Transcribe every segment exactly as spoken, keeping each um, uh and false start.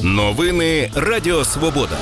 Новини Радіо Свобода.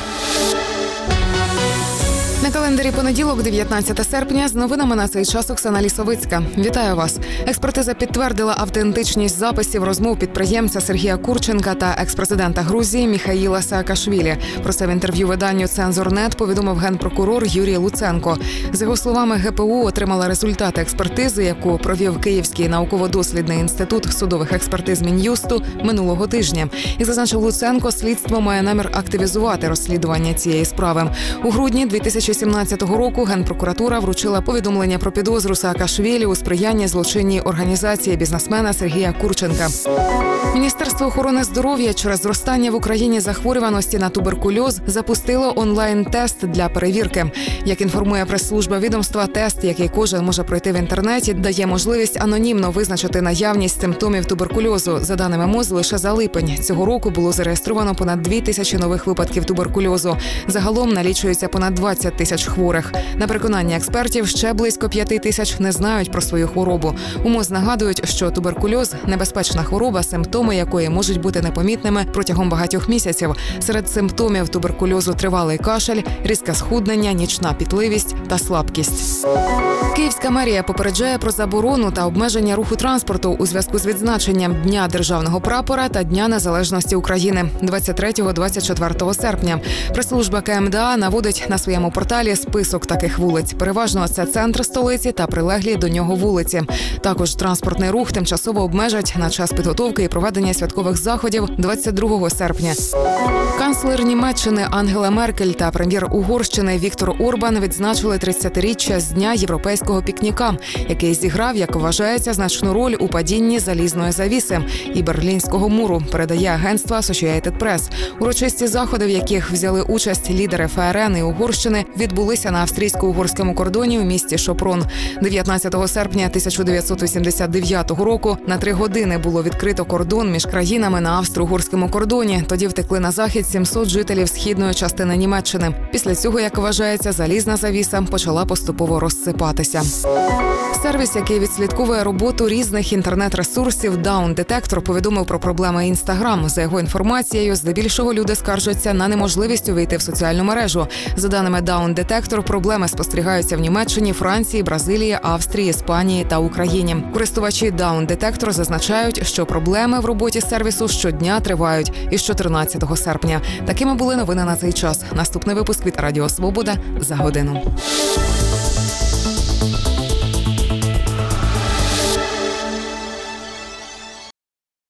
На календарі понеділок, дев'ятнадцяте серпня, з новинами на цей час Оксана Лісовицька. Вітаю вас. Експертиза підтвердила автентичність записів розмов підприємця Сергія Курченка та експрезидента Грузії Міхаїла Саакашвілі. Про це в інтерв'ю виданню «Цензор.нет» повідомив генпрокурор Юрій Луценко. За його словами, ГПУ отримала результати експертизи, яку провів Київський науково-дослідний інститут судових експертиз Мін'юсту минулого тижня. І зазначив Луценко, слідство має намір активізувати розслідування цієї справи. У грудні дві тисячі сімнадцятого року Генпрокуратура вручила повідомлення про підозру Саакашвілі у сприянні злочинній організації бізнесмена Сергія Курченка. Міністерство охорони здоров'я через зростання в Україні захворюваності на туберкульоз запустило онлайн-тест для перевірки. Як інформує прес-служба відомства, тест, який кожен може пройти в інтернеті, дає можливість анонімно визначити наявність симптомів туберкульозу. За даними МОЗ, лише за липень цього року було зареєстровано понад дві тисячі нових випадків туберкульозу. Загалом налічується понад двадцять тисяч хворих. На переконання експертів, ще близько п'яти тисяч не знають про свою хворобу. У МОЗ нагадують, що туберкульоз – небезпечна хвороба, симптоми якої можуть бути непомітними протягом багатьох місяців. Серед симптомів туберкульозу тривалий кашель, різке схуднення, нічна пітливість та слабкість. Київська мерія попереджає про заборону та обмеження руху транспорту у зв'язку з відзначенням Дня державного прапора та Дня незалежності України двадцять третього - двадцять четвертого серпня. Прес-служба КМДА наводить на своєму порталі список таких вулиць. Переважно це центр столиці та прилеглі до нього вулиці. Також транспортний рух тимчасово обмежать на час підготовки і проведення святкових заходів двадцять другого серпня. Канцлер Німеччини Ангела Меркель та прем'єр Угорщини Віктор Орбан відзначили тридцятиріччя з Дня європейського пікніка, який зіграв, як вважається, значну роль у падінні залізної завіси і Берлінського муру, передає агентство Associated Press. Урочисті заходи, в яких взяли участь лідери ФРН і Угорщини, відбулися на австрійсько-угорському кордоні у місті Шопрон. дев'ятнадцятого серпня тисяча дев'ятсот вісімдесят дев'ятого року на три години було відкрито кордон між країнами на австро-угорському кордоні. Тоді втекли на захід сімсот жителів східної частини Німеччини. Після цього, як вважається, залізна завіса почала поступово розсипатися. Сервіс, який відслідковує роботу різних інтернет-ресурсів, Down Detector, повідомив про проблеми Інстаграм. За його інформацією, здебільшого люди скаржаться на неможливість увійти в соціальну мережу. За даними Down Detector, проблеми спостерігаються в Німеччині, Франції, Бразилії, Австрії, Іспанії та Україні. Користувачі Down Detector зазначають, що проблеми в роботі сервісу щодня тривають із чотирнадцятого серпня. Такими були новини на цей час. Наступний випуск від Радіо Свобода за годину.